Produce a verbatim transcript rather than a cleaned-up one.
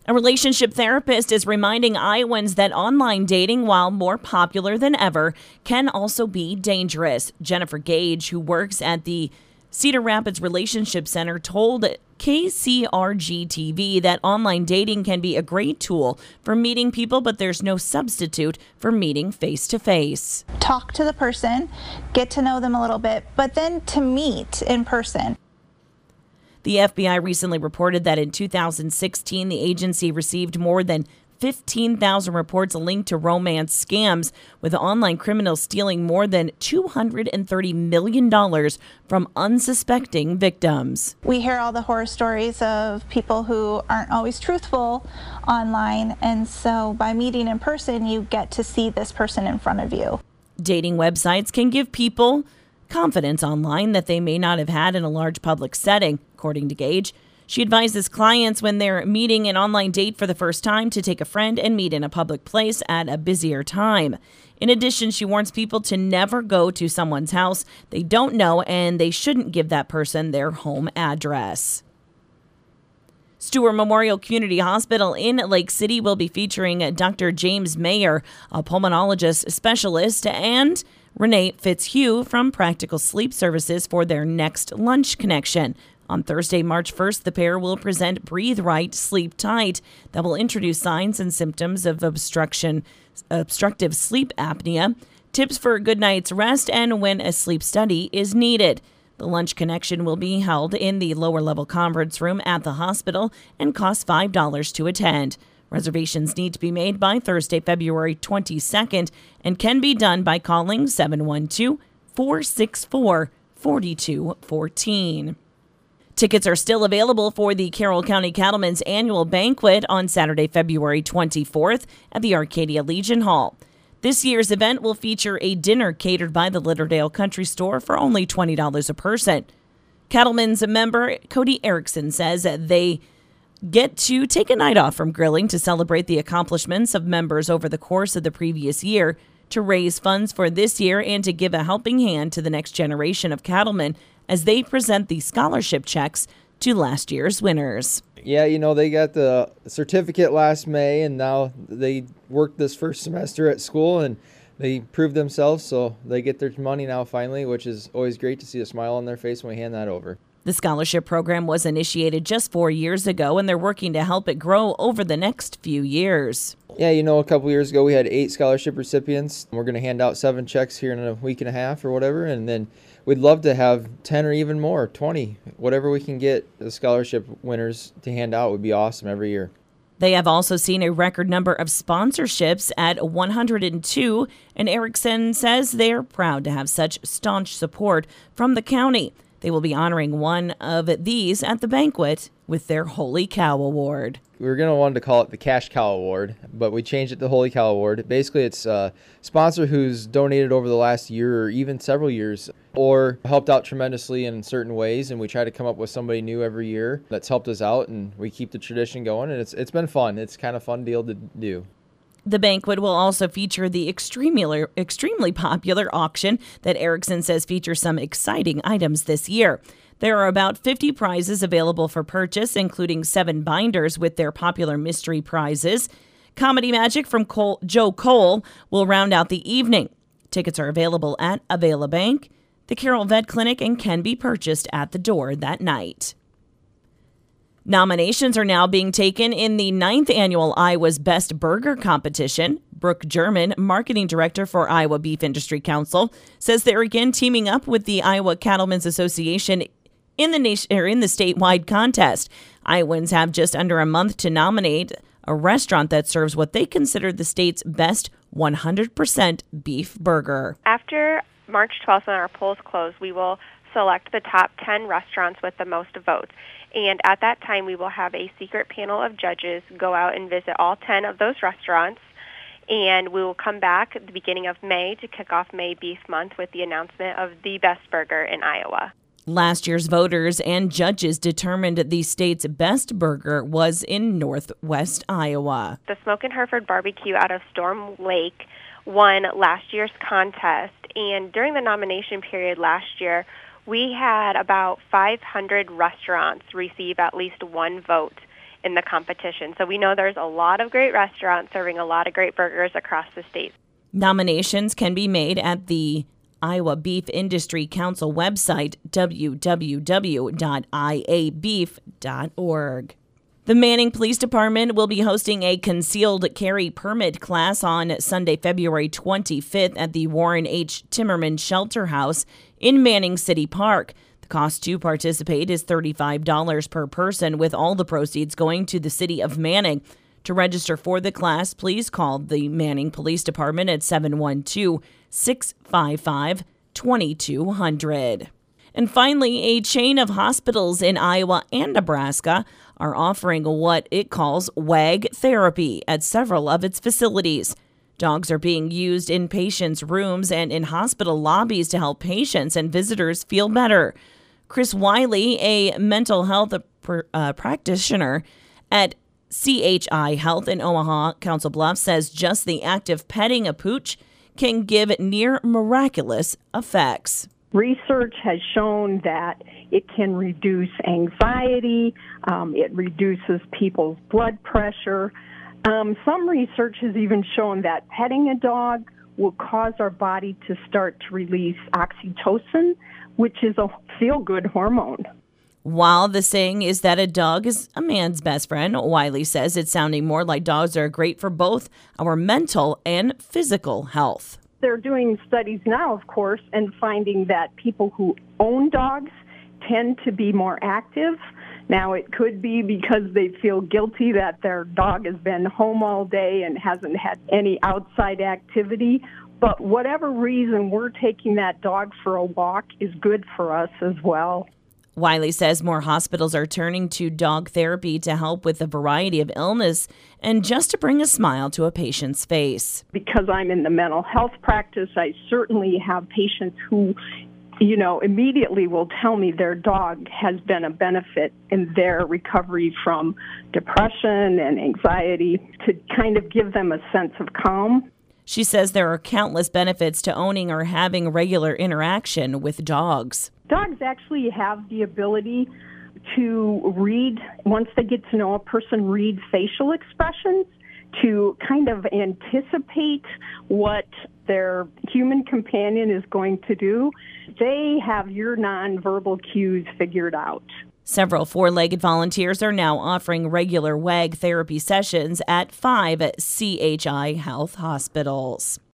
A relationship therapist is reminding Iowans that online dating, while more popular than ever, can also be dangerous. Jennifer Gage, who works at the Cedar Rapids Relationship Center, told K C R G T V that online dating can be a great tool for meeting people, but there's no substitute for meeting face-to-face. Talk to the person, get to know them a little bit, but then to meet in person. The F B I recently reported that in two thousand sixteen, the agency received more than fifteen thousand reports linked to romance scams, with online criminals stealing more than two hundred thirty million dollars from unsuspecting victims. We hear all the horror stories of people who aren't always truthful online, and so by meeting in person, you get to see this person in front of you. Dating websites can give people confidence online that they may not have had in a large public setting, according to Gage. She advises clients when they're meeting an online date for the first time to take a friend and meet in a public place at a busier time. In addition, she warns people to never go to someone's house they don't know, and they shouldn't give that person their home address. Stewart Memorial Community Hospital in Lake City will be featuring Doctor James Mayer, a pulmonologist specialist, and Renee Fitzhugh from Practical Sleep Services for their next lunch connection. On Thursday, March first, the pair will present Breathe Right, Sleep Tight that will introduce signs and symptoms of obstruction, obstructive sleep apnea, tips for a good night's rest, and when a sleep study is needed. The lunch connection will be held in the lower level conference room at the hospital and costs five dollars to attend. Reservations need to be made by Thursday, February twenty-second, and can be done by calling seven one two, four six four, four two one four. Tickets are still available for the Carroll County Cattlemen's annual banquet on Saturday, February twenty-fourth at the Arcadia Legion Hall. This year's event will feature a dinner catered by the Litterdale Country Store for only twenty dollars a person. Cattlemen's member Cody Erickson says that they get to take a night off from grilling to celebrate the accomplishments of members over the course of the previous year, to raise funds for this year, and to give a helping hand to the next generation of cattlemen as they present the scholarship checks to last year's winners. Yeah, you know, they got the certificate last May, and now they worked this first semester at school, and they proved themselves, so they get their money now finally, which is always great to see a smile on their face when we hand that over. The scholarship program was initiated just four years ago, and they're working to help it grow over the next few years. Yeah, you know, a couple years ago we had eight scholarship recipients. We're going to hand out seven checks here in a week and a half or whatever, and then we'd love to have ten or even more, twenty, whatever we can get the scholarship winners to hand out would be awesome every year. They have also seen a record number of sponsorships at one hundred two, and Erickson says they're proud to have such staunch support from the county. They will be honoring one of these at the banquet with their Holy Cow Award. We were going to want to call it the Cash Cow Award, but we changed it to Holy Cow Award. Basically, it's a sponsor who's donated over the last year or even several years or helped out tremendously in certain ways, and we try to come up with somebody new every year that's helped us out, and we keep the tradition going, and it's it's been fun. It's kind of fun deal to do. The banquet will also feature the extremely, extremely popular auction that Erickson says features some exciting items this year. There are about fifty prizes available for purchase, including seven binders with their popular mystery prizes. Comedy Magic from Cole, Joe Cole will round out the evening. Tickets are available at Availabank, the Carroll Vet Clinic, and can be purchased at the door that night. Nominations are now being taken in the ninth annual Iowa's Best Burger competition. Brooke German, marketing director for Iowa Beef Industry Council, says they're again teaming up with the Iowa Cattlemen's Association in the nation or in the statewide contest. Iowans have just under a month to nominate a restaurant that serves what they consider the state's best one hundred percent beef burger. After March twelfth, when our polls close, we will select the top ten restaurants with the most votes. And at that time, we will have a secret panel of judges go out and visit all ten of those restaurants. And we will come back at the beginning of May to kick off May Beef Month with the announcement of the best burger in Iowa. Last year's voters and judges determined the state's best burger was in northwest Iowa. The Smoke and Hereford Barbecue out of Storm Lake won last year's contest. And during the nomination period last year, we had about five hundred restaurants receive at least one vote. in the competition. So we know there's a lot of great restaurants serving a lot of great burgers across the state. Nominations can be made at the Iowa Beef Industry Council website, w w w dot i a beef dot org. The Manning Police Department will be hosting a concealed carry permit class on Sunday, February twenty-fifth at the Warren H. Timmerman Shelter House in Manning City Park. The cost to participate is thirty-five dollars per person, with all the proceeds going to the city of Manning. To register for the class, please call the Manning Police Department at seven one two, six five five, two two zero zero. And finally, a chain of hospitals in Iowa and Nebraska are offering what it calls WAG therapy at several of its facilities. Dogs are being used in patients' rooms and in hospital lobbies to help patients and visitors feel better. Chris Wiley, a mental health pr- uh, practitioner at C H I Health in Omaha, Council Bluffs, says just the act of petting a pooch can give near miraculous effects. Research has shown that it can reduce anxiety, um, it reduces people's blood pressure. Um, some research has even shown that petting a dog will cause our body to start to release oxytocin, which is a feel-good hormone. While the saying is that a dog is a man's best friend, Wiley says it's sounding more like dogs are great for both our mental and physical health. They're doing studies now, of course, and finding that people who own dogs tend to be more active. Now, it could be because they feel guilty that their dog has been home all day and hasn't had any outside activity. But whatever reason, we're taking that dog for a walk is good for us as well. Wiley says more hospitals are turning to dog therapy to help with a variety of illness and just to bring a smile to a patient's face. Because I'm in the mental health practice, I certainly have patients who, you know, immediately will tell me their dog has been a benefit in their recovery from depression and anxiety, to kind of give them a sense of calm. She says there are countless benefits to owning or having regular interaction with dogs. Dogs actually have the ability to read, once they get to know a person, read facial expressions, to kind of anticipate what their human companion is going to do. They have your nonverbal cues figured out. Several four-legged volunteers are now offering regular WAG therapy sessions at five C H I Health hospitals.